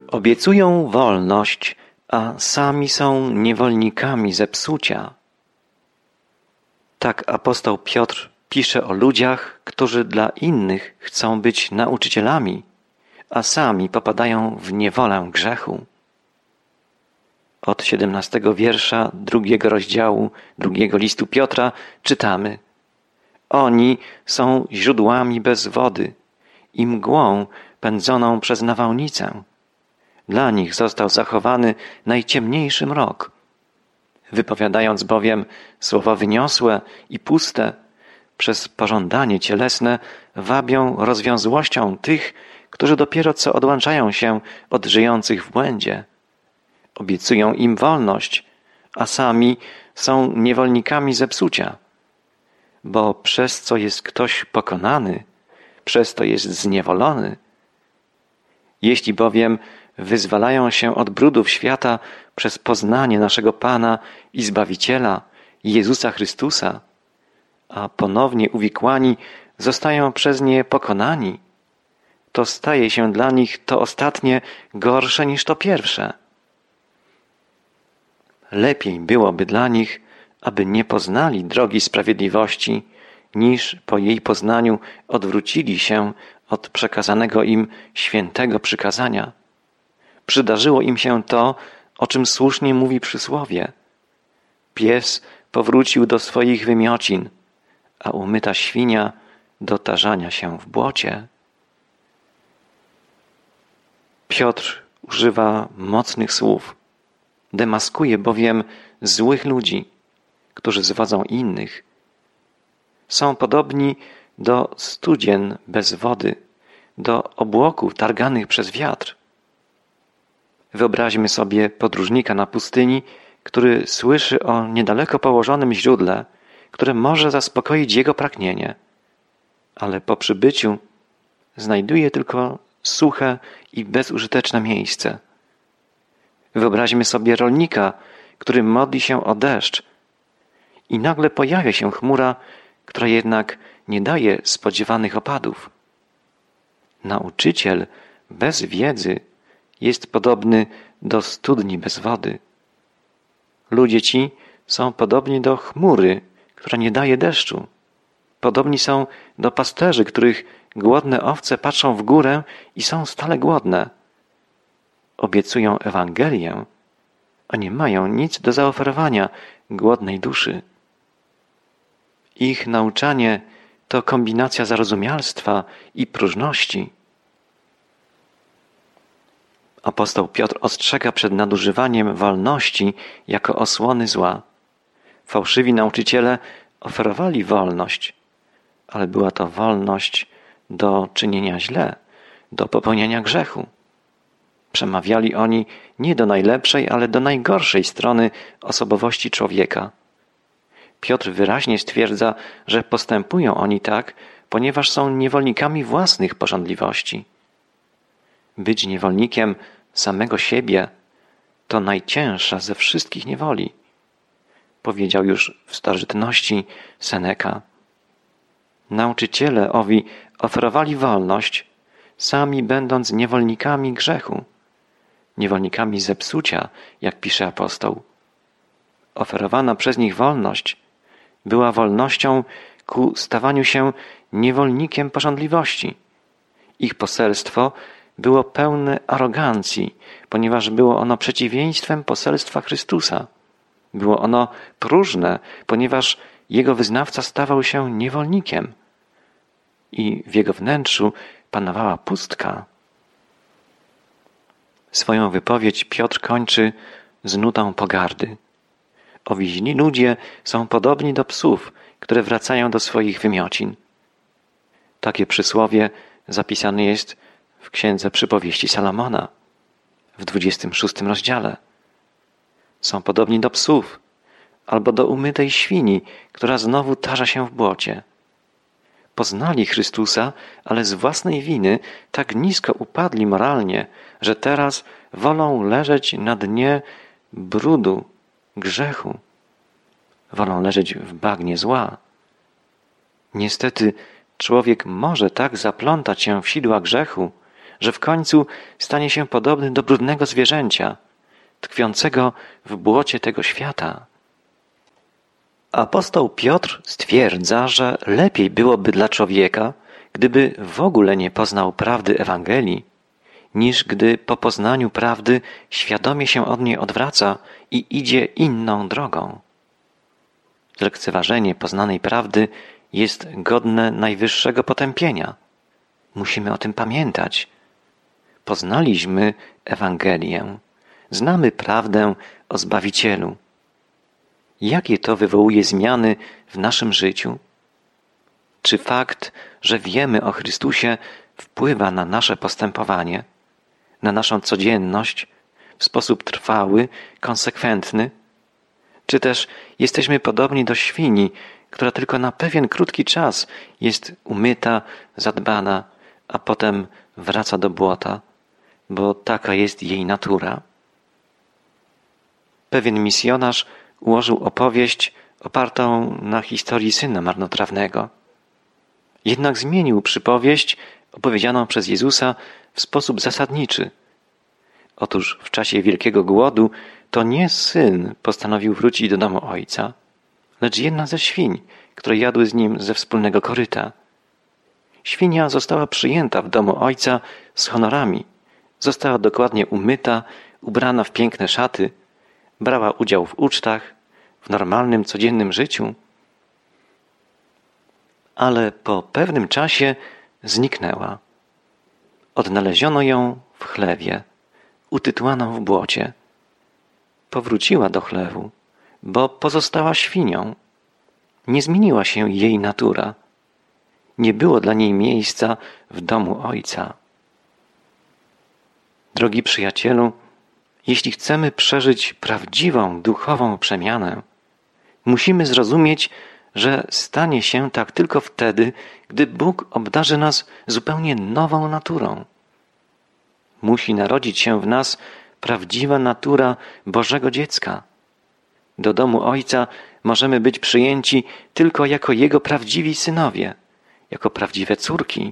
Obiecują wolność, a sami są niewolnikami zepsucia. Tak apostoł Piotr pisze o ludziach, którzy dla innych chcą być nauczycielami, a sami popadają w niewolę grzechu. Od 17 wiersza 2 rozdziału 2 listu Piotra czytamy: Oni są źródłami bez wody i mgłą pędzoną przez nawałnicę. Dla nich został zachowany najciemniejszy mrok. Wypowiadając bowiem słowa wyniosłe i puste, przez pożądanie cielesne wabią rozwiązłością tych, którzy dopiero co odłączają się od żyjących w błędzie. Obiecują im wolność, a sami są niewolnikami zepsucia. Bo przez co jest ktoś pokonany, przez to jest zniewolony. Jeśli bowiem wyzwalają się od brudów świata przez poznanie naszego Pana i Zbawiciela, Jezusa Chrystusa, a ponownie uwikłani zostają przez nie pokonani, to staje się dla nich to ostatnie gorsze niż to pierwsze. Lepiej byłoby dla nich, aby nie poznali drogi sprawiedliwości, niż po jej poznaniu odwrócili się od przekazanego im świętego przykazania. Przydarzyło im się to, o czym słusznie mówi przysłowie. Pies powrócił do swoich wymiocin, a umyta świnia do tarzania się w błocie. Piotr używa mocnych słów. Demaskuje bowiem złych ludzi, którzy zwodzą innych. Są podobni do studzien bez wody, do obłoków targanych przez wiatr. Wyobraźmy sobie podróżnika na pustyni, który słyszy o niedaleko położonym źródle, które może zaspokoić jego pragnienie, ale po przybyciu znajduje tylko suche i bezużyteczne miejsce. Wyobraźmy sobie rolnika, który modli się o deszcz i nagle pojawia się chmura, która jednak nie daje spodziewanych opadów. Nauczyciel bez wiedzy jest podobny do studni bez wody. Ludzie ci są podobni do chmury, która nie daje deszczu. Podobni są do pasterzy, których głodne owce patrzą w górę i są stale głodne. Obiecują Ewangelię, a nie mają nic do zaoferowania głodnej duszy. Ich nauczanie to kombinacja zarozumialstwa i próżności. Apostoł Piotr ostrzega przed nadużywaniem wolności jako osłony zła. Fałszywi nauczyciele oferowali wolność, ale była to wolność do czynienia źle, do popełniania grzechu. Przemawiali oni nie do najlepszej, ale do najgorszej strony osobowości człowieka. Piotr wyraźnie stwierdza, że postępują oni tak, ponieważ są niewolnikami własnych pożądliwości. Być niewolnikiem samego siebie to najcięższa ze wszystkich niewoli. Powiedział już w starożytności Seneka. Nauczyciele owi oferowali wolność, sami będąc niewolnikami grzechu, niewolnikami zepsucia, jak pisze apostoł. Oferowana przez nich wolność była wolnością ku stawaniu się niewolnikiem pożądliwości. Ich poselstwo było pełne arogancji, ponieważ było ono przeciwieństwem poselstwa Chrystusa. Było ono próżne, ponieważ jego wyznawca stawał się niewolnikiem i w jego wnętrzu panowała pustka. Swoją wypowiedź Piotr kończy z nutą pogardy. Owi źli ludzie są podobni do psów, które wracają do swoich wymiocin. Takie przysłowie zapisane jest w Księdze Przypowieści Salomona w 26 rozdziale. Są podobni do psów albo do umytej świni, która znowu tarza się w błocie. Poznali Chrystusa, ale z własnej winy tak nisko upadli moralnie, że teraz wolą leżeć na dnie brudu, grzechu. Wolą leżeć w bagnie zła. Niestety człowiek może tak zaplątać się w sidła grzechu, że w końcu stanie się podobny do brudnego zwierzęcia, tkwiącego w błocie tego świata. Apostoł Piotr stwierdza, że lepiej byłoby dla człowieka, gdyby w ogóle nie poznał prawdy Ewangelii, niż gdy po poznaniu prawdy świadomie się od niej odwraca i idzie inną drogą. Zlekceważenie poznanej prawdy jest godne najwyższego potępienia. Musimy o tym pamiętać. Poznaliśmy Ewangelię. Znamy prawdę o Zbawicielu. Jakie to wywołuje zmiany w naszym życiu? Czy fakt, że wiemy o Chrystusie, wpływa na nasze postępowanie, na naszą codzienność w sposób trwały, konsekwentny? Czy też jesteśmy podobni do świni, która tylko na pewien krótki czas jest umyta, zadbana, a potem wraca do błota, bo taka jest jej natura? Pewien misjonarz ułożył opowieść opartą na historii syna marnotrawnego. Jednak zmienił przypowieść opowiedzianą przez Jezusa w sposób zasadniczy. Otóż w czasie wielkiego głodu to nie syn postanowił wrócić do domu ojca, lecz jedna ze świń, które jadły z nim ze wspólnego koryta. Świnia została przyjęta w domu ojca z honorami, została dokładnie umyta, ubrana w piękne szaty, brała udział w ucztach, w normalnym, codziennym życiu. Ale po pewnym czasie zniknęła. Odnaleziono ją w chlewie, utytłaną w błocie. Powróciła do chlewu, bo pozostała świnią. Nie zmieniła się jej natura. Nie było dla niej miejsca w domu Ojca. Drogi przyjacielu, jeśli chcemy przeżyć prawdziwą duchową przemianę, musimy zrozumieć, że stanie się tak tylko wtedy, gdy Bóg obdarzy nas zupełnie nową naturą. Musi narodzić się w nas prawdziwa natura Bożego dziecka. Do domu Ojca możemy być przyjęci tylko jako Jego prawdziwi synowie, jako prawdziwe córki.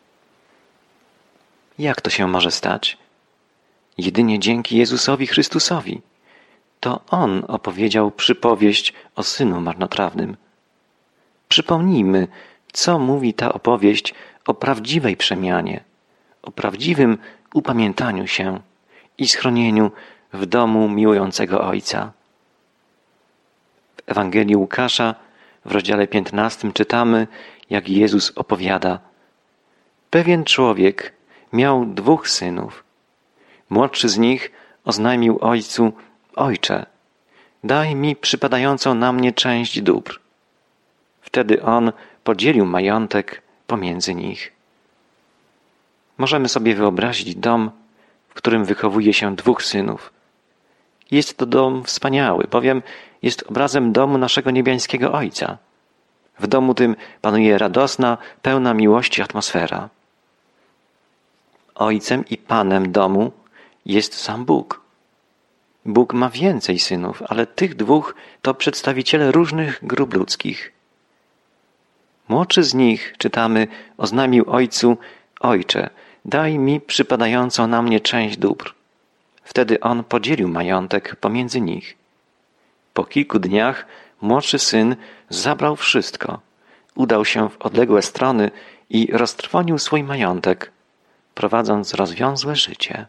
Jak to się może stać? Jedynie dzięki Jezusowi Chrystusowi. To On opowiedział przypowieść o synu marnotrawnym. Przypomnijmy, co mówi ta opowieść o prawdziwej przemianie, o prawdziwym upamiętaniu się i schronieniu w domu miłującego Ojca. W Ewangelii Łukasza w rozdziale 15 czytamy, jak Jezus opowiada: pewien człowiek miał 2 synów. Młodszy z nich oznajmił ojcu: Ojcze, daj mi przypadającą na mnie część dóbr. Wtedy on podzielił majątek pomiędzy nich. Możemy sobie wyobrazić dom, w którym wychowuje się 2 synów. Jest to dom wspaniały, bowiem jest obrazem domu naszego niebiańskiego Ojca. W domu tym panuje radosna, pełna miłości atmosfera. Ojcem i Panem domu jest sam Bóg. Bóg ma więcej synów, ale tych 2 to przedstawiciele różnych grup ludzkich. Młodszy z nich, czytamy, oznajmił ojcu: Ojcze, daj mi przypadającą na mnie część dóbr. Wtedy on podzielił majątek pomiędzy nich. Po kilku dniach młodszy syn zabrał wszystko, udał się w odległe strony i roztrwonił swój majątek, prowadząc rozwiązłe życie.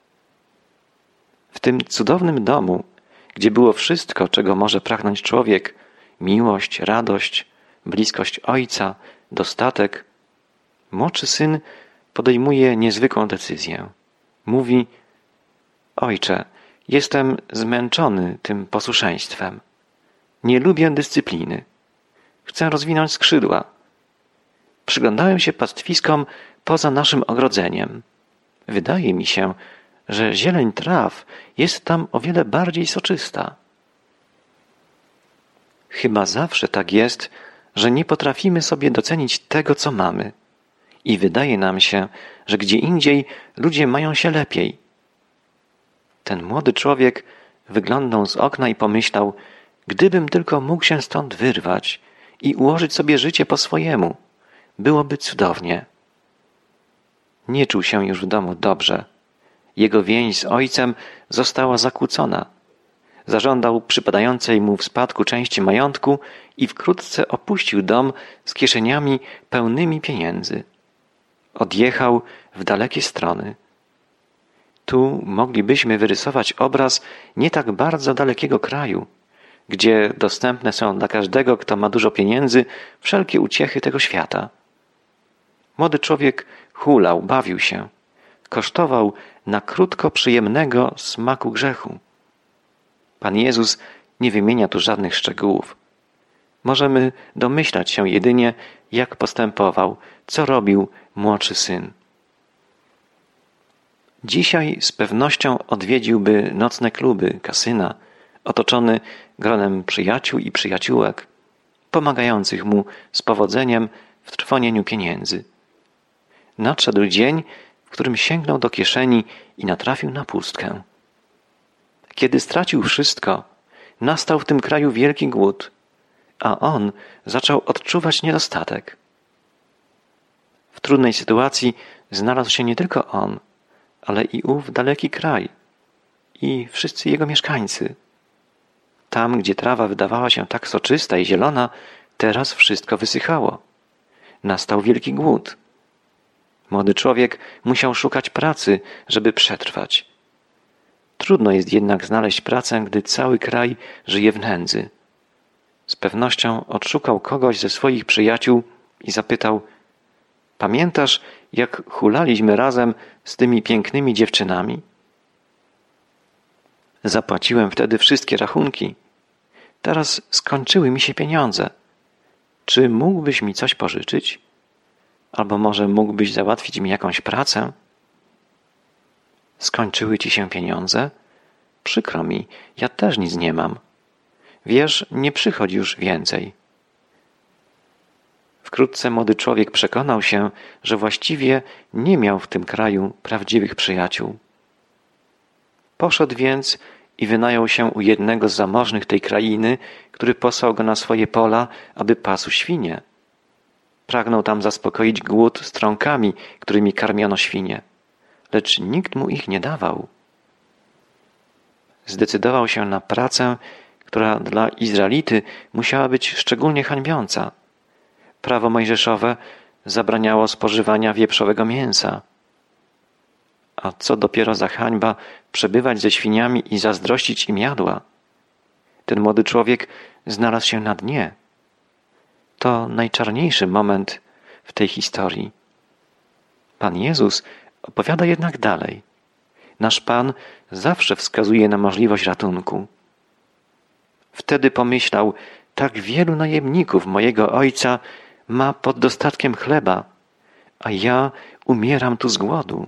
W tym cudownym domu, gdzie było wszystko, czego może pragnąć człowiek, miłość, radość, bliskość Ojca, dostatek, młodszy syn podejmuje niezwykłą decyzję. Mówi: Ojcze, jestem zmęczony tym posłuszeństwem. Nie lubię dyscypliny. Chcę rozwinąć skrzydła. Przyglądałem się pastwiskom poza naszym ogrodzeniem. Wydaje mi się, że zieleń traw jest tam o wiele bardziej soczysta. Chyba zawsze tak jest, że nie potrafimy sobie docenić tego, co mamy. I wydaje nam się, że gdzie indziej ludzie mają się lepiej. Ten młody człowiek wyglądał z okna i pomyślał: gdybym tylko mógł się stąd wyrwać i ułożyć sobie życie po swojemu, byłoby cudownie. Nie czuł się już w domu dobrze. Jego więź z ojcem została zakłócona. Zażądał przypadającej mu w spadku części majątku i wkrótce opuścił dom z kieszeniami pełnymi pieniędzy. Odjechał w dalekie strony. Tu moglibyśmy wyrysować obraz nie tak bardzo dalekiego kraju, gdzie dostępne są dla każdego, kto ma dużo pieniędzy, wszelkie uciechy tego świata. Młody człowiek hulał, bawił się, kosztował na krótko przyjemnego smaku grzechu. Pan Jezus nie wymienia tu żadnych szczegółów. Możemy domyślać się jedynie, jak postępował, co robił młodszy syn. Dzisiaj z pewnością odwiedziłby nocne kluby, kasyna, otoczony gronem przyjaciół i przyjaciółek, pomagających mu z powodzeniem w trwonieniu pieniędzy. Nadszedł dzień, w którym sięgnął do kieszeni i natrafił na pustkę. Kiedy stracił wszystko, nastał w tym kraju wielki głód, a on zaczął odczuwać niedostatek. W trudnej sytuacji znalazł się nie tylko on, ale i ów daleki kraj i wszyscy jego mieszkańcy. Tam, gdzie trawa wydawała się tak soczysta i zielona, teraz wszystko wysychało. Nastał wielki głód. Młody człowiek musiał szukać pracy, żeby przetrwać. Trudno jest jednak znaleźć pracę, gdy cały kraj żyje w nędzy. Z pewnością odszukał kogoś ze swoich przyjaciół i zapytał: pamiętasz, jak hulaliśmy razem z tymi pięknymi dziewczynami? Zapłaciłem wtedy wszystkie rachunki. Teraz skończyły mi się pieniądze. Czy mógłbyś mi coś pożyczyć? Albo może mógłbyś załatwić mi jakąś pracę? Skończyły ci się pieniądze? Przykro mi, ja też nic nie mam. Wiesz, nie przychodzi już więcej. Wkrótce młody człowiek przekonał się, że właściwie nie miał w tym kraju prawdziwych przyjaciół. Poszedł więc i wynajął się u jednego z zamożnych tej krainy, który posłał go na swoje pola, aby pasł świnie. Pragnął tam zaspokoić głód strąkami, którymi karmiono świnie, lecz nikt mu ich nie dawał. Zdecydował się na pracę, która dla Izraelity musiała być szczególnie hańbiąca. Prawo mojżeszowe zabraniało spożywania wieprzowego mięsa. A co dopiero za hańba przebywać ze świniami i zazdrościć im jadła? Ten młody człowiek znalazł się na dnie. To najczarniejszy moment w tej historii. Pan Jezus opowiada jednak dalej. Nasz Pan zawsze wskazuje na możliwość ratunku. Wtedy pomyślał: tak wielu najemników mojego Ojca ma pod dostatkiem chleba, a ja umieram tu z głodu.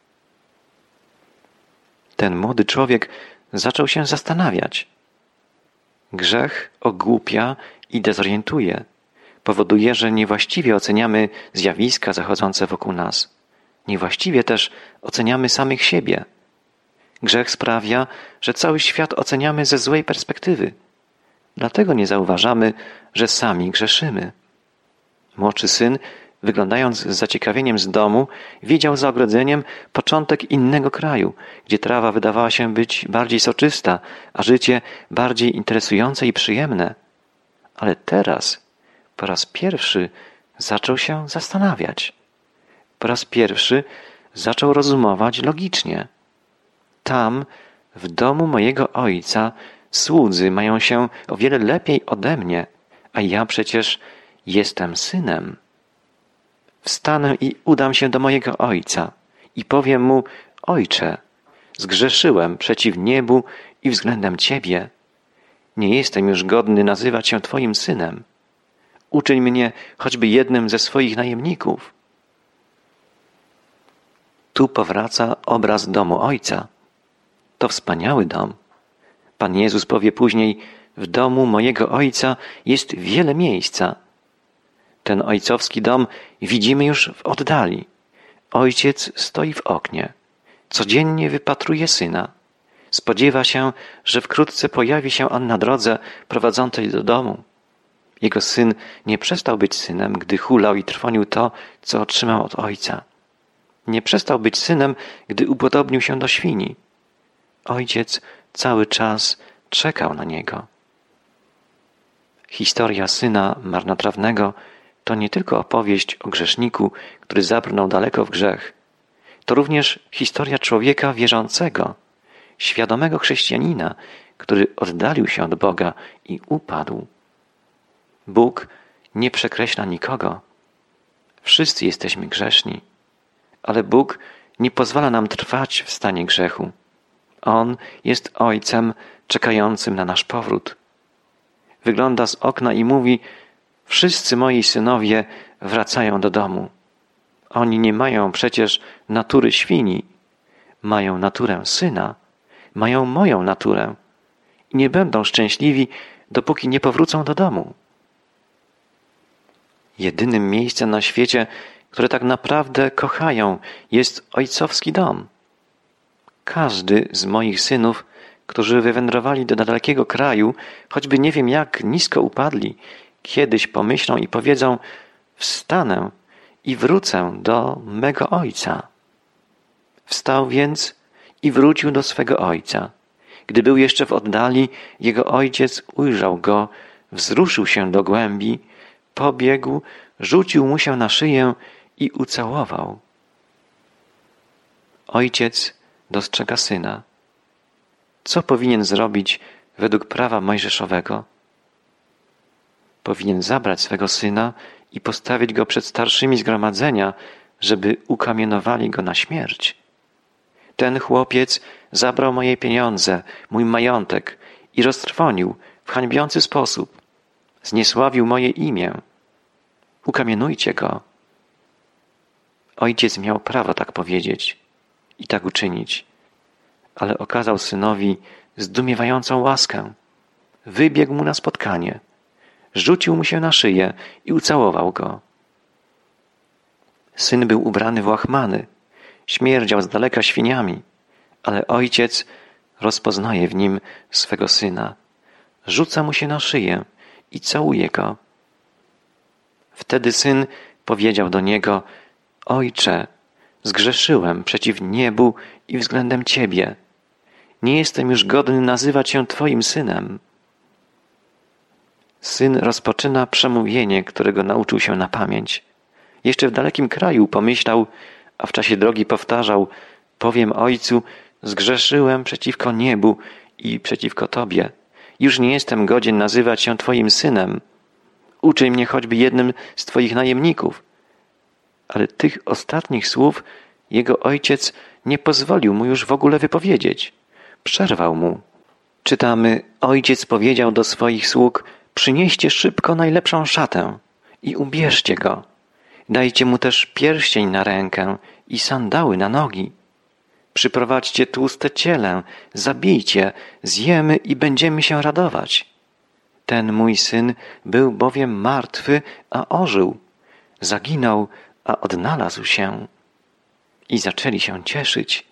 Ten młody człowiek zaczął się zastanawiać. Grzech ogłupia i dezorientuje. Powoduje, że niewłaściwie oceniamy zjawiska zachodzące wokół nas. Niewłaściwie też oceniamy samych siebie. Grzech sprawia, że cały świat oceniamy ze złej perspektywy. Dlatego nie zauważamy, że sami grzeszymy. Młodszy syn, wyglądając z zaciekawieniem z domu, widział za ogrodzeniem początek innego kraju, gdzie trawa wydawała się być bardziej soczysta, a życie bardziej interesujące i przyjemne. Ale teraz, po raz pierwszy, zaczął się zastanawiać. Po raz pierwszy zaczął rozumować logicznie. Tam, w domu mojego Ojca, słudzy mają się o wiele lepiej ode mnie, a ja przecież jestem synem. Wstanę i udam się do mojego Ojca i powiem Mu: Ojcze, zgrzeszyłem przeciw niebu i względem Ciebie. Nie jestem już godny nazywać się Twoim synem. Uczyń mnie choćby jednym ze swoich najemników. Tu powraca obraz domu Ojca. To wspaniały dom. Pan Jezus powie później: w domu mojego Ojca jest wiele miejsca. Ten ojcowski dom widzimy już w oddali. Ojciec stoi w oknie. Codziennie wypatruje syna. Spodziewa się, że wkrótce pojawi się on na drodze prowadzącej do domu. Jego syn nie przestał być synem, gdy hulał i trwonił to, co otrzymał od ojca. Nie przestał być synem, gdy upodobnił się do świni. Ojciec cały czas czekał na niego. Historia syna marnotrawnego to nie tylko opowieść o grzeszniku, który zabrnął daleko w grzech. To również historia człowieka wierzącego, świadomego chrześcijanina, który oddalił się od Boga i upadł. Bóg nie przekreśla nikogo. Wszyscy jesteśmy grzeszni, ale Bóg nie pozwala nam trwać w stanie grzechu. On jest Ojcem czekającym na nasz powrót. Wygląda z okna i mówi: wszyscy moi synowie wracają do domu. Oni nie mają przecież natury świni. Mają naturę syna. Mają moją naturę. I nie będą szczęśliwi, dopóki nie powrócą do domu. Jedynym miejscem na świecie, które tak naprawdę kochają, jest ojcowski dom. Każdy z moich synów, którzy wywędrowali do dalekiego kraju, choćby nie wiem jak nisko upadli, kiedyś pomyślą i powiedzą: wstanę i wrócę do mego ojca. Wstał więc i wrócił do swego ojca. Gdy był jeszcze w oddali, jego ojciec ujrzał go, wzruszył się do głębi, pobiegł, rzucił mu się na szyję i ucałował. Ojciec dostrzega syna. Co powinien zrobić według prawa mojżeszowego? Powinien zabrać swego syna i postawić go przed starszymi zgromadzenia, żeby ukamienowali go na śmierć. Ten chłopiec zabrał moje pieniądze, mój majątek i roztrwonił w hańbiący sposób. Zniesławił moje imię. Ukamienujcie go. Ojciec miał prawo tak powiedzieć i tak uczynić, ale okazał synowi zdumiewającą łaskę. Wybiegł mu na spotkanie, rzucił mu się na szyję i ucałował go. Syn był ubrany w łachmany, śmierdział z daleka świniami, ale ojciec rozpoznaje w nim swego syna. Rzuca mu się na szyję i całuje go. Wtedy syn powiedział do niego: Ojcze, zgrzeszyłem przeciw niebu i względem Ciebie. Nie jestem już godny nazywać się Twoim synem. Syn rozpoczyna przemówienie, którego nauczył się na pamięć. Jeszcze w dalekim kraju pomyślał, a w czasie drogi powtarzał: powiem ojcu, zgrzeszyłem przeciwko niebu i przeciwko Tobie. Już nie jestem godzien nazywać się Twoim synem. Uczyń mnie choćby jednym z Twoich najemników. Ale tych ostatnich słów jego ojciec nie pozwolił mu już w ogóle wypowiedzieć. Przerwał mu. Czytamy: ojciec powiedział do swoich sług: przynieście szybko najlepszą szatę i ubierzcie go. Dajcie mu też pierścień na rękę i sandały na nogi. Przyprowadźcie tłuste ciele, zabijcie, zjemy i będziemy się radować. Ten mój syn był bowiem martwy, a ożył. Zaginął, a odnalazł się. I zaczęli się cieszyć.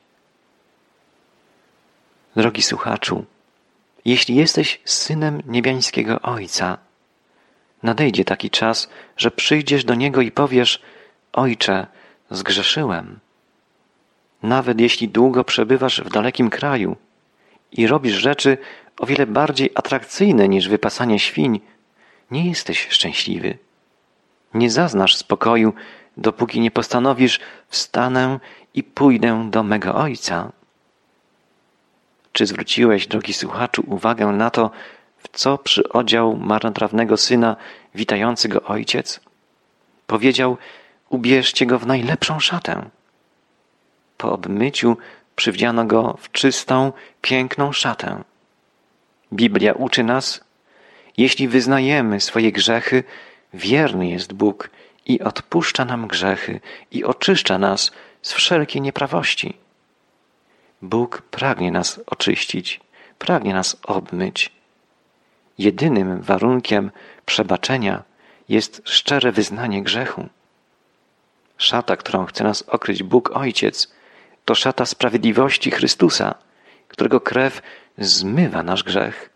Drogi słuchaczu, jeśli jesteś synem niebiańskiego Ojca, nadejdzie taki czas, że przyjdziesz do Niego i powiesz: Ojcze, zgrzeszyłem. Nawet jeśli długo przebywasz w dalekim kraju i robisz rzeczy o wiele bardziej atrakcyjne niż wypasanie świń, nie jesteś szczęśliwy. Nie zaznasz spokoju, dopóki nie postanowisz: wstanę i pójdę do mego Ojca. Czy zwróciłeś, drogi słuchaczu, uwagę na to, w co przyodział marnotrawnego syna witający go ojciec? Powiedział: ubierzcie go w najlepszą szatę. Po obmyciu przywdziano go w czystą, piękną szatę. Biblia uczy nas: jeśli wyznajemy swoje grzechy, wierny jest Bóg i odpuszcza nam grzechy i oczyszcza nas z wszelkiej nieprawości. Bóg pragnie nas oczyścić, pragnie nas obmyć. Jedynym warunkiem przebaczenia jest szczere wyznanie grzechu. Szata, którą chce nas okryć Bóg Ojciec, to szata sprawiedliwości Chrystusa, którego krew zmywa nasz grzech.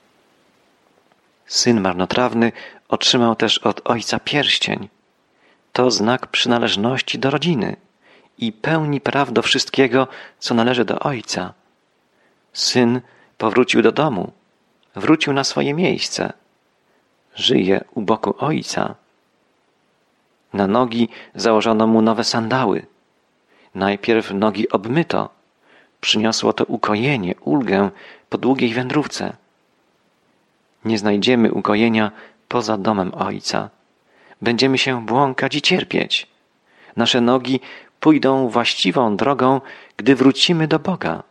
Syn marnotrawny otrzymał też od ojca pierścień. to znak przynależności do rodziny i pełni praw do wszystkiego, co należy do ojca. Syn powrócił do domu, wrócił na swoje miejsce. Żyje u boku ojca. Na nogi założono mu nowe sandały. Najpierw nogi obmyto. Przyniosło to ukojenie, ulgę po długiej wędrówce. Nie znajdziemy ukojenia poza domem Ojca. Będziemy się błąkać i cierpieć. Nasze nogi pójdą właściwą drogą, gdy wrócimy do Boga.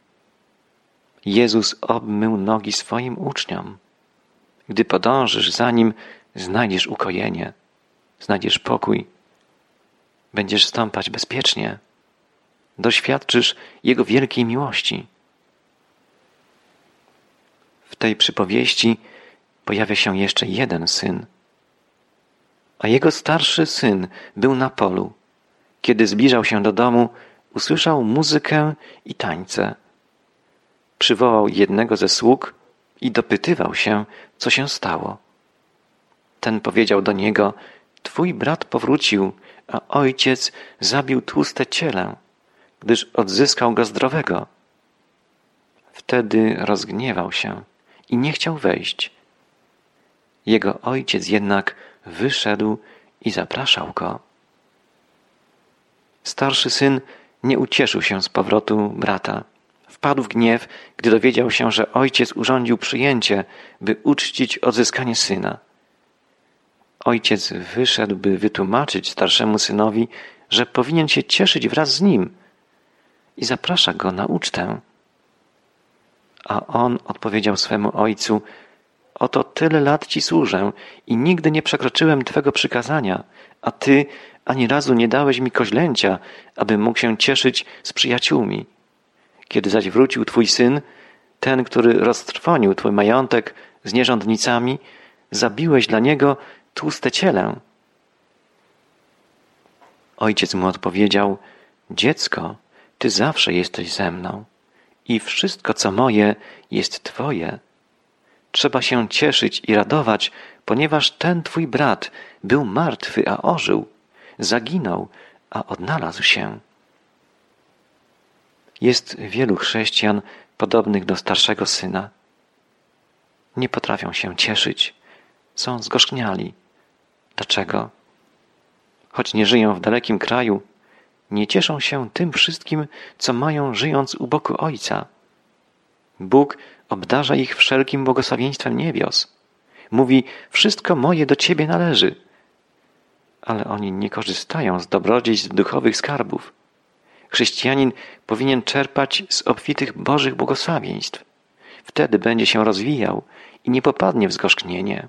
Jezus obmył nogi swoim uczniom. Gdy podążysz za Nim, znajdziesz ukojenie, znajdziesz pokój. Będziesz stąpać bezpiecznie. Doświadczysz Jego wielkiej miłości. W tej przypowieści pojawia się jeszcze jeden syn. A jego starszy syn był na polu. Kiedy zbliżał się do domu, usłyszał muzykę i tańce. Przywołał jednego ze sług i dopytywał się, co się stało. Ten powiedział do niego: twój brat powrócił, a ojciec zabił tłuste cielę, gdyż odzyskał go zdrowego. Wtedy rozgniewał się i nie chciał wejść. Jego ojciec jednak wyszedł i zapraszał go. Starszy syn nie ucieszył się z powrotu brata. Wpadł w gniew, gdy dowiedział się, że ojciec urządził przyjęcie, by uczcić odzyskanie syna. Ojciec wyszedł, by wytłumaczyć starszemu synowi, że powinien się cieszyć wraz z nim i zaprasza go na ucztę. A on odpowiedział swemu ojcu: oto tyle lat ci służę i nigdy nie przekroczyłem twego przykazania, a ty ani razu nie dałeś mi koźlęcia, abym mógł się cieszyć z przyjaciółmi. Kiedy zaś wrócił twój syn, ten, który roztrwonił twój majątek z nierządnicami, zabiłeś dla niego tłuste cielę. Ojciec mu odpowiedział: dziecko, ty zawsze jesteś ze mną i wszystko, co moje, jest twoje. Trzeba się cieszyć i radować, ponieważ ten twój brat był martwy, a ożył, zaginął, a odnalazł się. Jest wielu chrześcijan podobnych do starszego syna. Nie potrafią się cieszyć, są zgorzkniali. Dlaczego? Choć nie żyją w dalekim kraju, nie cieszą się tym wszystkim, co mają, żyjąc u boku Ojca. Bóg obdarza ich wszelkim błogosławieństwem niebios. Mówi: wszystko moje do Ciebie należy. Ale oni nie korzystają z dobrodziejstw duchowych skarbów. Chrześcijanin powinien czerpać z obfitych Bożych błogosławieństw. Wtedy będzie się rozwijał i nie popadnie w zgorzknienie.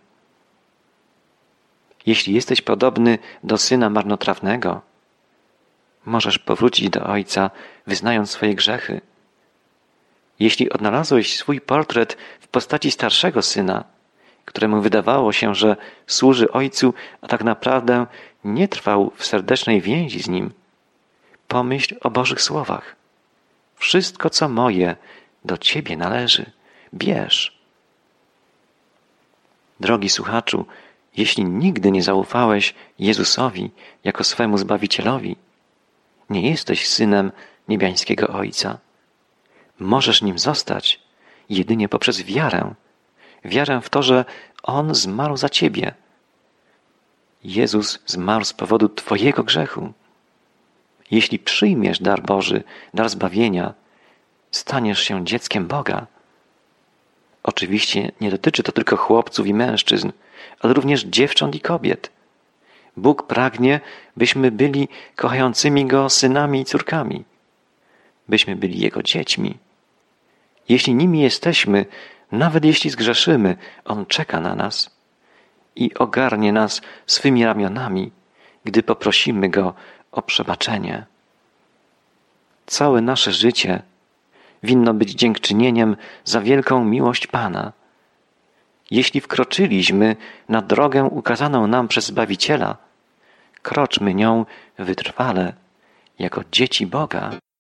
Jeśli jesteś podobny do syna marnotrawnego, możesz powrócić do Ojca, wyznając swoje grzechy. Jeśli odnalazłeś swój portret w postaci starszego syna, któremu wydawało się, że służy Ojcu, a tak naprawdę nie trwał w serdecznej więzi z Nim, pomyśl o Bożych słowach. Wszystko, co moje, do Ciebie należy. Bierz. Drogi słuchaczu, jeśli nigdy nie zaufałeś Jezusowi jako swemu Zbawicielowi, nie jesteś synem niebiańskiego Ojca. Możesz nim zostać jedynie poprzez wiarę. Wiarę w to, że On zmarł za Ciebie. Jezus zmarł z powodu Twojego grzechu. Jeśli przyjmiesz dar Boży, dar zbawienia, staniesz się dzieckiem Boga. Oczywiście nie dotyczy to tylko chłopców i mężczyzn, ale również dziewcząt i kobiet. Bóg pragnie, byśmy byli kochającymi Go synami i córkami, byśmy byli Jego dziećmi. Jeśli nimi jesteśmy, nawet jeśli zgrzeszymy, On czeka na nas i ogarnie nas swymi ramionami, gdy poprosimy Go o przebaczenie. Całe nasze życie winno być dziękczynieniem za wielką miłość Pana. Jeśli wkroczyliśmy na drogę ukazaną nam przez Zbawiciela, kroczmy nią wytrwale, jako dzieci Boga.